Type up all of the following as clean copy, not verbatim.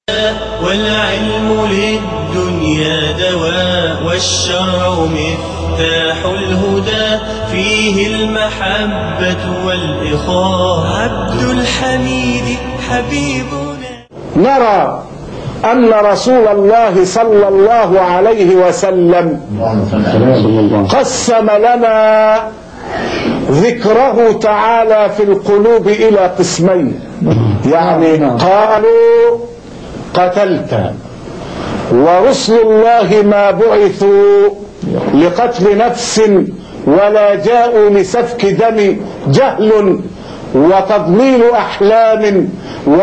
والعلم للدنيا دواء والشرع مفتاح الهدى فيه المحبة والإخاء عبد الحميد حبيبنا. نرى أن رسول الله صلى الله عليه وسلم قسم لنا ذكره تعالى في القلوب إلى قسمين، يعني قالوا قتلت، ورسل الله ما بعثوا لقتل نفس ولا جاءوا لسفك دم، جهل وتضليل أحلام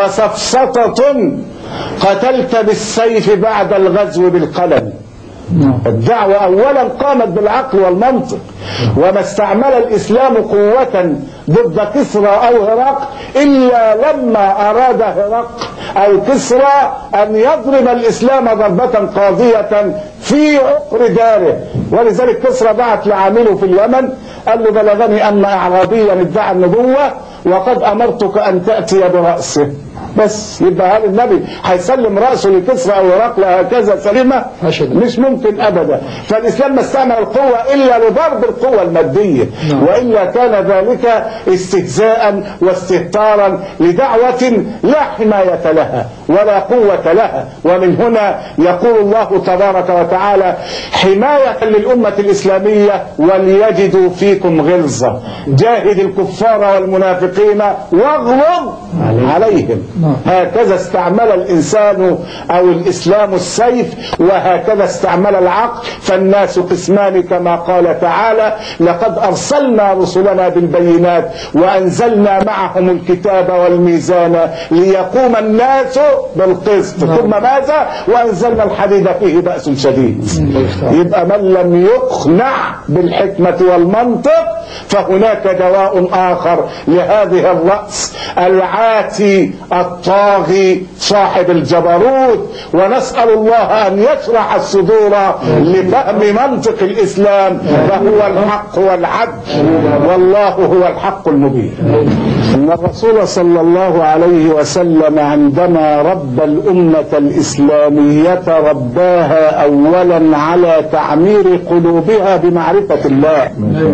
وسفسطة، قتلت بالسيف بعد الغزو بالقلم. الدعوة أولا قامت بالعقل والمنطق، وما استعمل الإسلام قوة ضد كسرى أو هرقل إلا لما أراد هرقل أو كسرى أن يضرب الإسلام ضربة قاضية في عقر داره. ولذلك كسرى بعت لعامله في اليمن قال له بلغني أن أعرابيا ادعى النبوة وقد أمرتك أن تأتي برأسه. بس يبقى هل النبي هيسلم رأسه لكسرى أو هرقل هكذا سليمة؟ مش ممكن أبدا. فالإسلام ما استعمل القوة إلا لضرب القوة المادية، وإلا كان ذلك استهزاء واستهتارا لدعوة لا حماية لها ولا قوة لها. ومن هنا يقول الله تبارك وتعالى حماية للأمة الإسلامية وليجدوا فيكم غلظة، جاهد الكفار والمنافقين واغلظ عليهم. هكذا استعمل الإنسان أو الإسلام السيف، وهكذا استعمل العقل. فالناس قسمان كما قال تعالى لقد أرسلنا رسلنا بالبينات وأنزلنا معهم الكتاب والميزان ليقوم الناس بالقسط، ثم ماذا؟ وأنزلنا الحديد فيه بأس شديد. يبقى من لم يقنع بالحكمة والمنطق فهناك دواء آخر لهذه الرأس العاتي الطاغي صاحب الجبروت. ونسأل الله أن يشرح الصدور لفهم منطق الإسلام، فهو الحق والعدل والله هو الحق المبين. إن الرسول صلى الله عليه وسلم عندما ربى الأمة الإسلامية رباها أولا على تعمير قلوبها بمعرفة الله،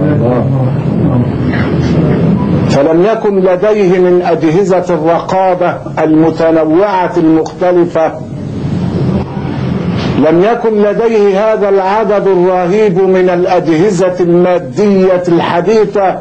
فلم يكن لديه من أجهزة الرقابة المتنوعة المختلفة، لم يكن لديه هذا العدد الرهيب من الأجهزة المادية الحديثة،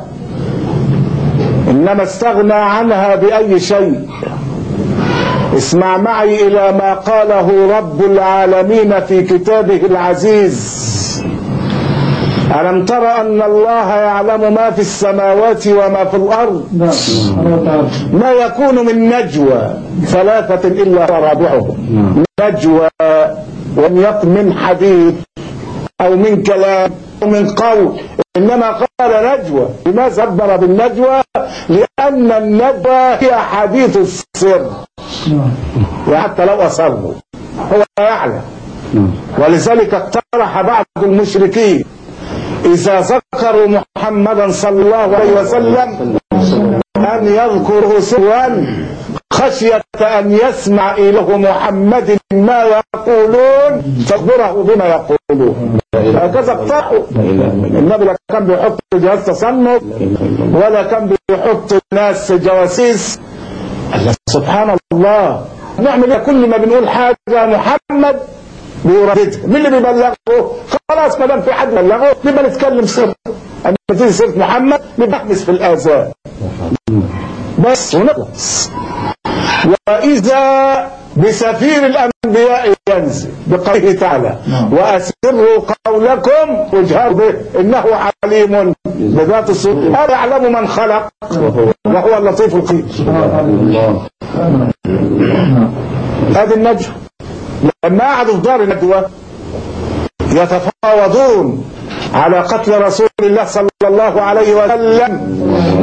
إنما استغنى عنها بأي شيء. اسمع معي إلى ما قاله رب العالمين في كتابه العزيز: ألم تر أن الله يعلم ما في السماوات وما في الأرض، ما يكون من نجوى ثلاثة إلا رابعهم. نجوى وم يكن من حديث أو من كلام أو من قول، إنما قال نجوى. لماذا عبر بالنجوى؟ لأن النجوى هي حديث السر، وحتى لو أصره هو يعلم. ولذلك اقترح بعض المشركين إذا ذكروا محمدا صلى الله عليه وسلم أن يذكره سرا خشية أن يسمع إله محمد ما يقولون فاخبره بما يقولون. هكذا اقترحوا. النبي لا كان بيحط جهاز تصنف ولا كان بيحط ناس جواسيس. سبحان الله. نعمل كل ما بنقول حاجة محمد بيرددها. مين اللي بيبلغه؟ خلاص ما دام في حد بلغه نبقى نتكلم سر. اما تيجي سيره محمد نحبس في الاذان بس ونخلص. واذا بسفير الانبياء ينزل بقوله تعالى: واسروا قولكم واجهروا به انه عليم بذات الصدور هذا يعلم من خلق وهو اللطيف الخبير. هذه النجوى. لما قعدوا في دار الندوة يتفاوضون على قتل رسول الله صلى الله عليه وسلم،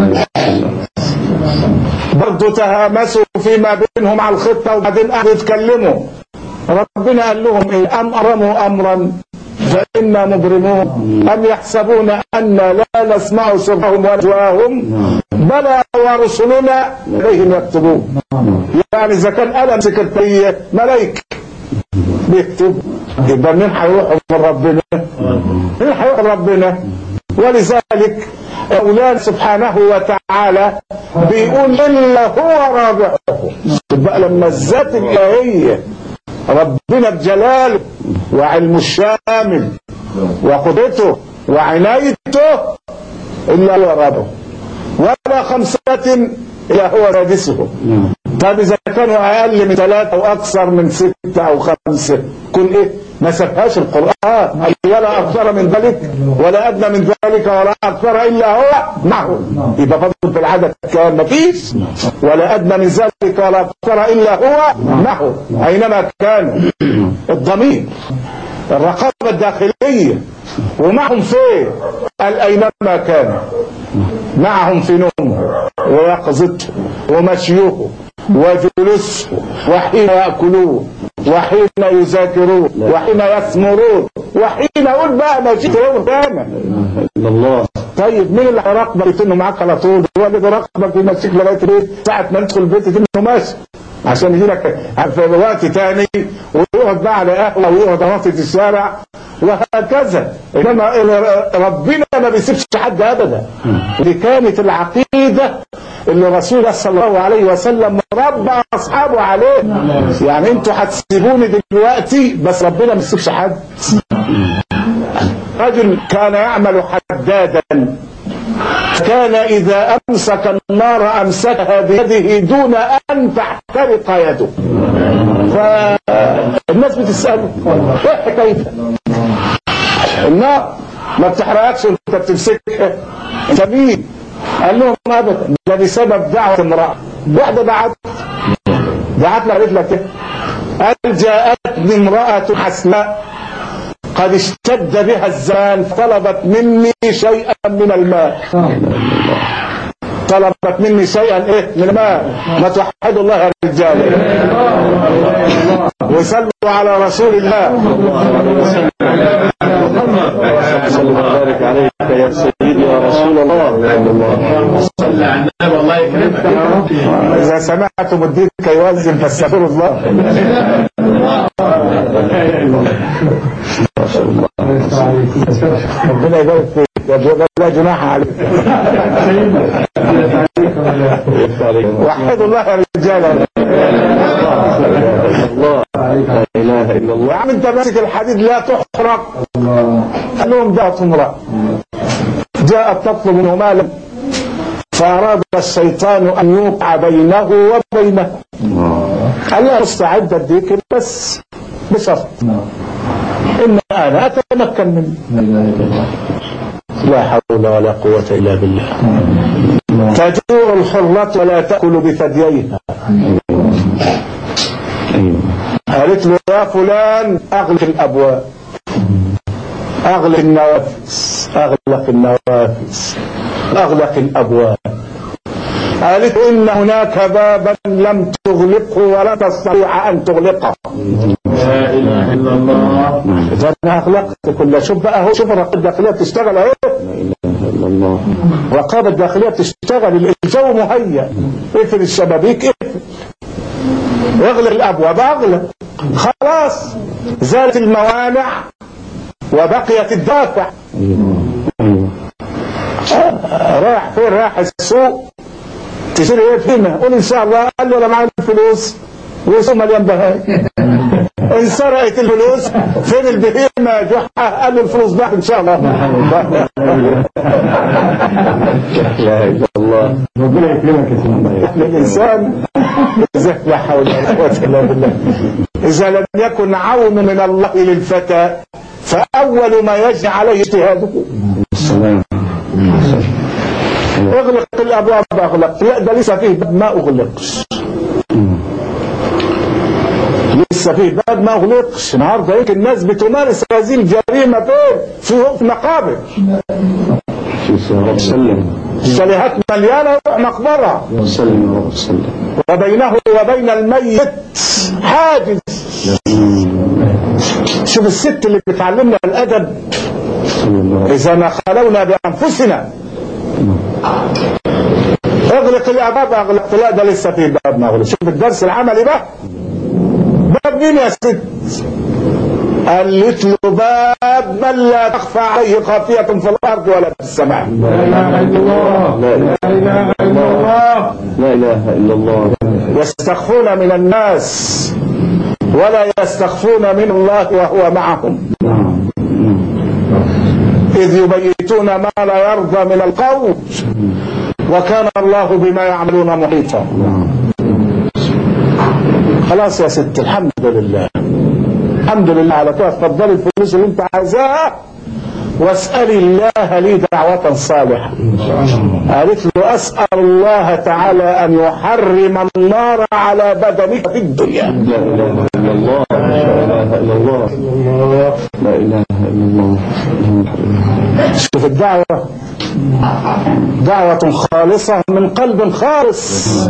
برضو تهامسوا فيما بينهم على الخطة، وبعدين قعدوا يتكلموا. ربنا قال لهم ايه؟ أم أرموا أمرا فإنا مبرمون أم يحسبون أن لا نسمع سرهم ونجواهم بلى ورسلنا إليهم يكتبون. يعني إذا كان قلم سكرتية ملايكة بيكتب، يبقى مين هيروح من ربنا؟ مين هيروح ربنا؟ ولذلك أولاد سبحانه وتعالى بيقول إلا هو رابعهم. يبقى لما الذات الإلهية ربنا بجلاله وعلمه الشامل وقدرته وعنايته إلا هو رابعهم، ولا خمسة إلا هو سادسهم. طب إذا كانوا أقل من 3 أو أكثر من 6 أو 5 كن إيه؟ ما سبهاش القرآن ولا أكثر من ذلك ولا أدنى من ذلك ولا أكثر إلا هو معه. يبقى فضل في العدد كان مفيش، ولا أدنى من ذلك ولا أكثر إلا هو معه أينما كانوا. الضمير الرقابة الداخلية، ومعهم فين؟ قال أينما كانوا، معهم في نومه ويقظته ومشيه وجلوسه وحين يأكلون وحين يذاكرون وحين يثمرون وحين يقول بقى ما جيت يوم كامل الله. طيب مين اللي هيراقبك انه معاك على طول؟ هو اللي بيراقبك يمشيك لغايه البيت ساعه ما ندخل البيت انه ماشي عشان يجي لك في وقت تاني ويقعد بقى على قهوه ويقعد وسط الشارع وهكذا. انما ربنا ما بيسيبش حد ابدا. دي كانت العقيده اللي رسول الله صلى الله عليه وسلم ربى اصحابه عليه. يعني انتوا هتسيبوني دلوقتي بس ربنا ما بيسيبش حد. رجل كان يعمل حدادا، كان إذا أمسك النار أمسكها بيده دون أن تحترق يده. فالناس بتسأله إيه حكايتها؟ النار ما بتحرقكش وأنت بتمسكها، أنت مين؟ قال لهم أبدا، ده بسبب دعوة امرأة. واحدة دعت لها قالت لك قال جاءتني امرأة حسناء قد اشتد بها الزمان طلبت مني شيئا من الماء. طلبت مني شيئا ايه من الماء. ما توحدوا الله يا رجال وصلوا على رسول الله. صلى الله وبارك عليك يا سيدي يا رسول الله. صلى على النبي الله يكرمك. اذا سمعتم الدين يوزن فاستغفروا الله. ربنا يبارك فيك، لا جناح عليك. وحدوا الله يا رجال. الله لا اله الا الله. يا عم انت ماسك الحديد لا تحرق. قال لهم جاءت امرأة جاءت تطلب منه مالا فأراد الشيطان أن يوقع بينه وبينه. قال لها مستعد اديك بس بشرط إن أنا أتمكن منه. لا حول ولا قوة إلا بالله. تجوع الحرة ولا تأكل بثدييها. قالت له يا فلان أغلق الأبواب، أغلق النوافذ، أغلق النوافذ، أغلق الأبواب. قالت إن هناك بابا لم تغلقه ولا تستطيع أن تغلقه. لا إله إلا الله. إذا أنا أغلقت كل شوف بقى هو شوف الرقابة الداخلية بتشتغل أهي. لا إله إلا الله. الرقابة الداخلية بتشتغل، الجو مهيأ. اقفل الشبابيك، اقفل. اغلق الأبواب، أغلق. خلاص زالت الموانع وبقيت الدافع. رايح فين؟ رايح السوق تشتري ايه فينا؟ قول ان شاء الله. قال له انا معايا الفلوس والسوق مليان بهايم. انسرقت الفلوس فين البهيمه يا جحا؟ قال له الفلوس ضاعت ان شاء الله. لا اله الا الله. ربنا يكرمك يا سيدي. الانسان لا حول ولا قوه الا بالله. اذا لم يكن عون من الله للفتى فاول ما يجري عليه اجتهاده. السلام. اغلق الابواب، اغلق. لا ده لسه فيه باب ما اغلقش، لسه فيه باب ما اغلقش. النهارده يمكن الناس بتمارس هذه الجريمه في مقابر. الشاليهات مليانه مقبره. وبينه وبين الميت حاجز. شوف الست اللي بتعلمنا الأدب إذا ما خلونا بأنفسنا. اغلق الأبواب، اغلق، لا ده لسه في باب ما اغلق. شوف الدرس العملي بقى. باب مين يا ست؟ قالت له باب من لا تخفى عليه خافية في الأرض ولا في السماء. لا إله إلا الله، لا إله إلا الله، لا إله إلا الله. يستخفون من الناس ولا يستخفون من الله وهو معهم، إذ يبيتون ما لا يرضى من القول وكان الله بما يعملون محيطا. خلاص يا ست، الحمد لله، الحمد لله على كده. اتفضلي الفلوس اللي انت عايزاها واسألي الله لي دعوة صالحة. قالت له أسأل الله تعالى أن يحرم النار على بدنك في الدنيا. لا إله إلا الله، لا إله إلا الله، لا إله إلا الله. شوف الدعوة، دعوة خالصة من قلب خالص.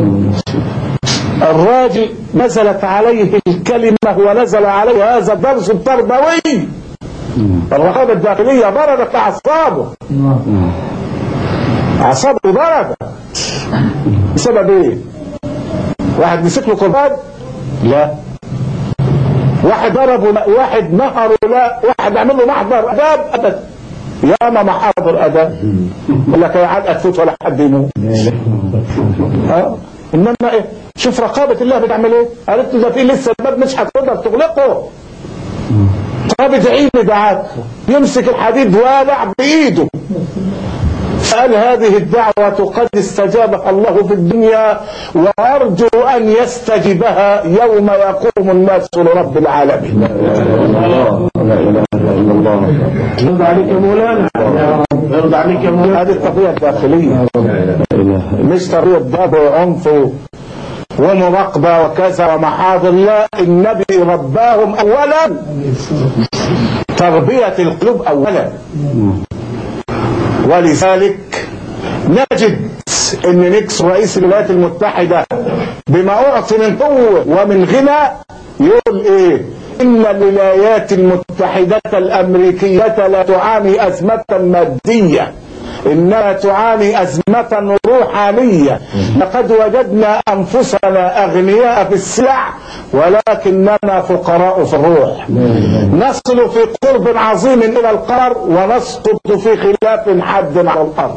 الراجل نزلت عليه الكلمة ونزل عليه هذا الدرس التربوي. الرقابة الداخلية بردت أعصابه، أعصابه بردت. بسبب إيه؟ واحد مسك له قربان؟ لا. واحد ضربه؟ واحد نهره؟ لا. واحد عمل له محضر أداب؟ أبدا. ياما محاضر أداب يقول لك يا عاد أتفوت ولا حد يموت. إنما إيه؟ شوف رقابة الله بتعمل إيه؟ قالت له ده في لسه الباب مش هتقدر تغلقه. طب ادعي لي دعاته، يمسك الحديد والع بإيده. قال هذه الدعوة قد استجابها الله في الدنيا وأرجو أن يستجيبها يوم يقوم الناس لرب العالمين. لا إله إلا الله. يرضى عليك يا مولانا، يرضى عليك يا مولانا. هذه التربية الداخلية، مش تربية ضرب وعنف ومراقبة وكذا ومحاضر. لا، النبي رباهم أولا تربية القلوب أولا. ولذلك نجد ان نيكسون رئيس الولايات المتحدة بما أعطي من قوة ومن غنى يقول ايه؟ ان الولايات المتحدة الامريكية لا تعاني ازمة مادية انها تعاني ازمة روحانية. لقد وجدنا انفسنا اغنياء في السلع ولكننا فقراء في الروح. نصل في قرب عظيم الى القرار ونسقط في خلاف حد على الارض.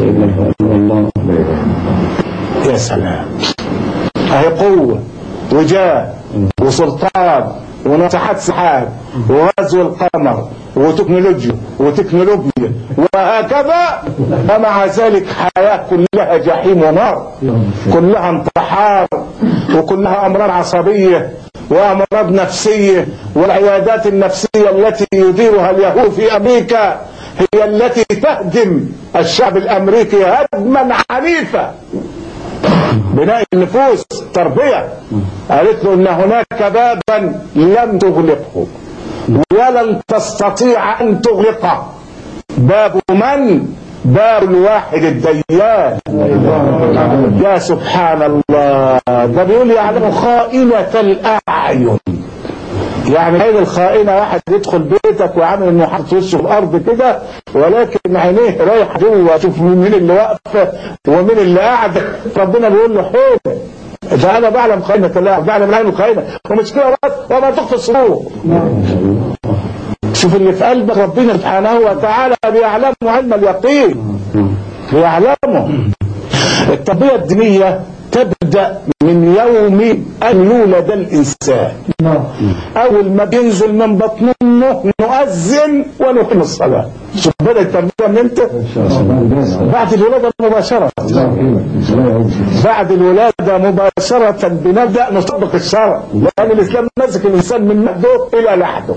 يا سلام، اهي قوة وجاه وسلطان وناطحات سحاب وغزو القمر وتكنولوجيا وهكذا، ومع ذلك حياة كلها جحيم ونار، كلها انتحار وكلها أمراض عصبية وأمراض نفسية. والعيادات النفسية التي يديرها اليهود في أمريكا هي التي تهدم الشعب الأمريكي هدما عنيفا. بناء النفوس تربية. قالت له إن هناك بابا لم تغلقه ولن تستطيع أن تغلقه. باب من؟ باب الواحد الديان. يا سبحان الله، ده بيقول يعلم خائنة الأعين. يعني عين الخائنة واحد يدخل بيتك وعامل انه حاطط وشه في الارض كده ولكن عينيه رايحه جوه، شوف مين اللي واقفه ومين اللي قاعد. ربنا بيقول له حول ده انا بعلم خائنة الله، بعلم العين الخائنة. ومش كده بس، وما تخفي الصدور. شوف اللي في قلبك ربنا سبحانه وتعالى بيعلمه علم اليقين، بيعلمه. التربية الدينية تبدأ من يوم أن يولد الإنسان. أول ما بينزل من بطن أمه نؤذن ونقيم الصلاة. شوف بدأ التربية من امتى؟ بعد الولادة مباشرة. بعد الولادة مباشرة بنبدأ نطبق الشرع، لأن الإسلام ماسك الإنسان من مهده إلى لحده.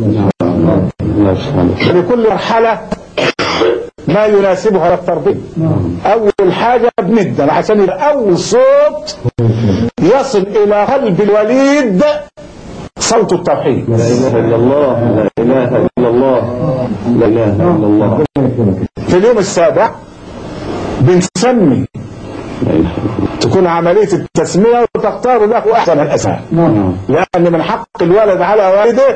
لكل مرحلة ما يناسبها التربية. أول حاجة بنبدأ عشان يبقى أول صوت يصل إلى قلب الوليد صوت التوحيد. لا إله إلا الله، لا إله إلا الله، لا إله إلا الله. في اليوم السابع بنسمي، تكون عملية التسمية وتختار له أحسن الأسماء، لأن من حق الولد على والده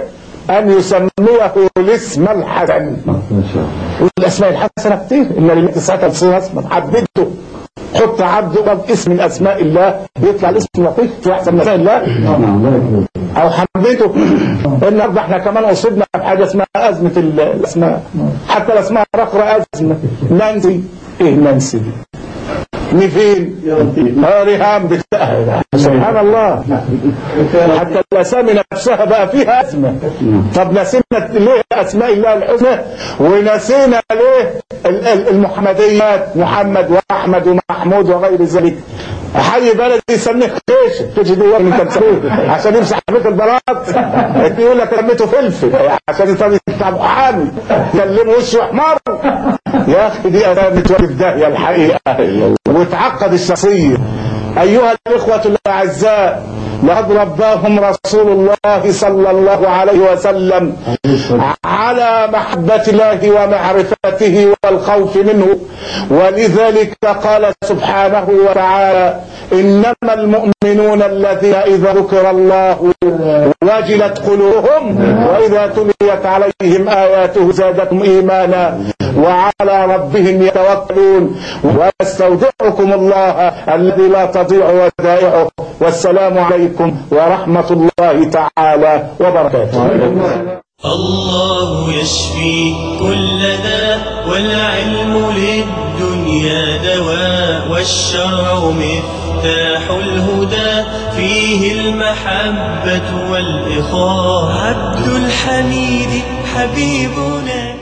أن يسميه الاسم الحسن. والأسماء الحسنة كتير، إن لله 99 اسما حبيته. حط عبده باسم من أسماء الله يطلع الاسم لطيف في أحسن من أسماء الله. أو حبيته. النهارده احنا كمان أصبنا بحاجة اسمها أزمة الأسماء. حتى الأسماء الأخرى أزمة. نانسي، إيه نانسي دي؟ نيفين، ريهام بتاعها، سبحان الله. حتى الأسامي نفسها بقى فيها أزمة. طب نسينا ليه أسماء الله الحسنى ونسينا ليه المحمديات، محمد وأحمد ومحمود وغير ذلك. حي بلدي يسميه خيش دي من تمسكوه عشان يمسح بيت البلاط، يقول لك سميته فلفل عشان يطلع محامي يكلمه وشه حمار. يا اخي دي اسامي تودي في داهيه الحقيقه وتعقد الشخصيه. ايها الاخوه الاعزاء، لقد رباهم رسول الله صلى الله عليه وسلم على محبة الله ومعرفته والخوف منه، ولذلك قال سبحانه وتعالى: إنما المؤمنون الذين إذا ذكر الله وجلت قلوبهم وإذا تليت عليهم آياته زادتهم إيمانا وعلى ربهم يتوكلون. واستودعكم الله الذي لا تضيع ودائعه. والسلام عليكم ورحمة الله تعالى وبركاته. الله يشفي كل داء والعلم للدنيا دواء والشرع مفتاح الهدى فيه المحبة والإخاء. عبد الحميد حبيبنا